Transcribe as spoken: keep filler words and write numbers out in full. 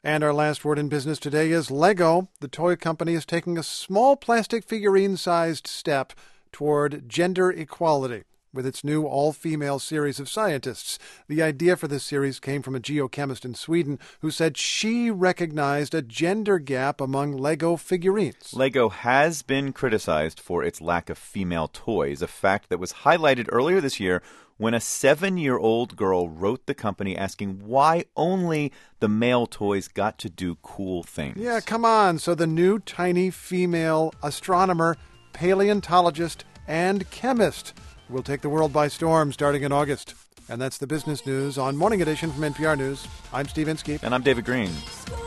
And our last word in business today is Lego. The toy company is taking a small plastic figurine-sized step toward gender equality with its new all-female series of scientists. The idea for this series came from a geochemist in Sweden who said she recognized a gender gap among Lego figurines. Lego has been criticized for its lack of female toys, a fact that was highlighted earlier this year when a seven-year-old girl wrote the company asking why only the male toys got to do cool things. Yeah, come on. So the new tiny female astronomer, paleontologist, and chemist will take the world by storm starting in August. And that's the business news on Morning Edition from N P R News. I'm Steve Inskeep. And I'm David Green.